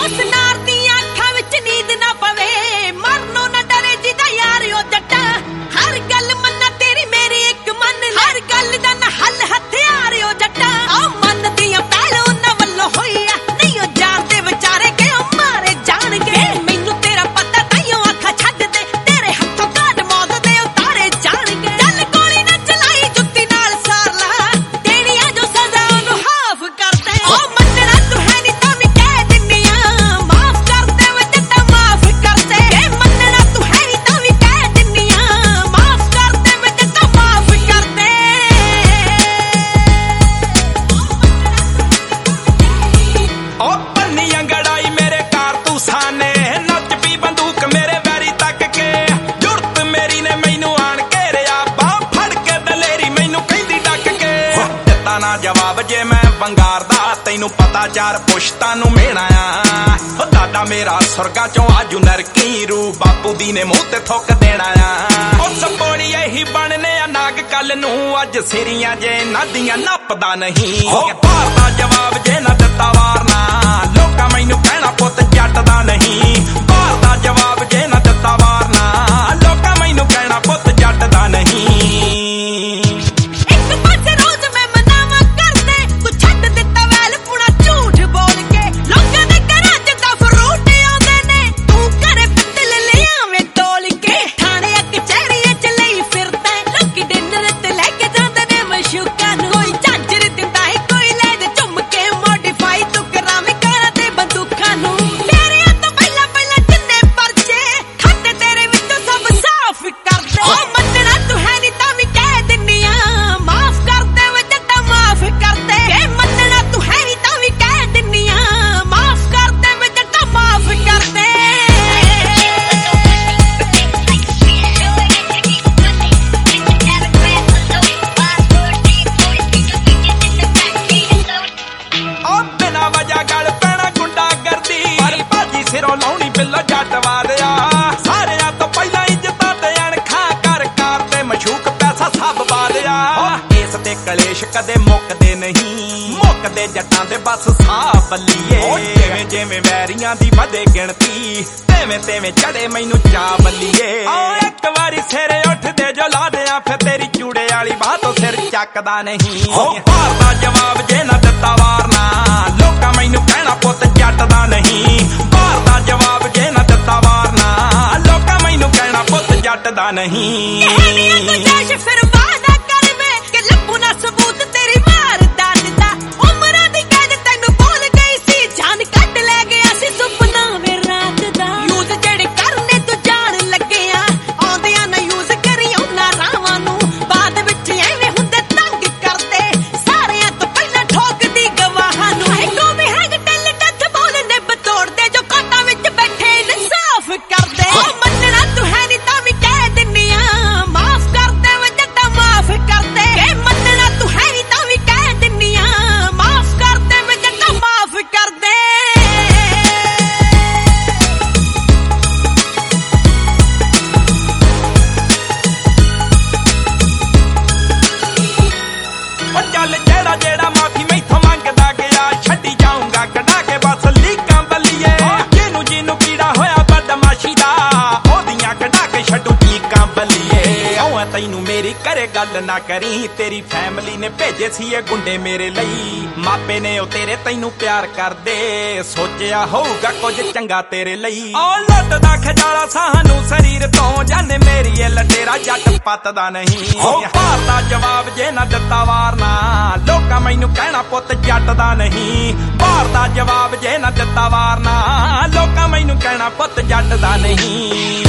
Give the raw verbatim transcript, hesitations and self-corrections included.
जवाब जे मैं बंगार दा तैनू पता चार पुश्तां नू मेणा आ ओ दादा मेरा सुरगा चों आजू नरकी रू बापू दी ने मुंह ते थुक देना आ ओ सपोड़ी यही बनने आ नाग कल नू अज सिरियां जे नदियां नपदा नहीं भार दा जवाब जे ना दिता वारना लोकां मैनू कहना पुत जट दा नहीं भार दा जवाब जे ना दिता वारना लोकां मैनू कहना पुत जट दा नहीं सिरों लाउणी बिल्लो जट वारिया सारियां तो पहला इज्जतां ते अणखां कर कार ते मशूक पैसा सब वारिया इस ते कलेश कदे मुकदे नहीं मुकदे जट्टां दे बस साह बल्लीए जिवें जिवें वैरियां दी वधे गिणती तेवें तेवें चढ़े मैनू चा बल्लीए एक वारी सिरे उठदे जो ला दियां फिर तेरी चूड़े वाली बाह तो सिर चकदा नहीं भार दा जवाब जे ना दिता वारना लोकां मैनू कहना पुत जट दा नहीं भार दा जवाब जे ना दिता वारना लोकां मैनू कहना पुत जट दा नहीं फिर वादा कर मैं कि लब्बू ना सबूत तेरी मार दादा उमरां दी कैद तैनू बोल गई सी जान कट ले गया सी सुपना वे रात दा यूज जेड़े करने तू जान लगे आ आंदियां ना यूज करी उन्हां रावां नू बाद विच एवें हुंदे तंग करदे सारियां तो पहला ठोकदी गवाहां नू इको भी हैग टेल डथ बोल निब तोड़ दे जो काटा विच बैठे इंसाफ करदे ओ मन्नना तू है नी तां भी कह दिन्नी आ माफ कर दे वे जट्टा माफ कर दे के मन्नना तू है नी तां भी कह दिन्नी आ माफ कर दे वे जट्टा माफ कर दे ओ चल जेड़ा जेड़ा माफी मैथों मंगदा गया छड्डी जाऊंगा कढा के बस लीकां बल्लीए जिनू जिनू कीड़ा होया बदमाशी दा ओदियां कढा के छड्डू लीकां बल्लीए औ तैनू मेरी करे गल ना करी तेरी फैमिली ने भेजे सी ये गुंडे मेरे लई मापे ने ओ तेरे तैनू प्यार करदे सोचिया होऊगा कुछ चंगा तेरे लई ओ लुटदा खजाला सानू शरीर तो जाने मेरी ए लटेरा जट पतदा नहीं भार दा जवाब जे ना दिता वारना लोकां मैनू कहना पुत जट दा नहीं भार दा जवाब जे ना दिता वारना लोकां मैनू कहना पुत जट दा नहीं।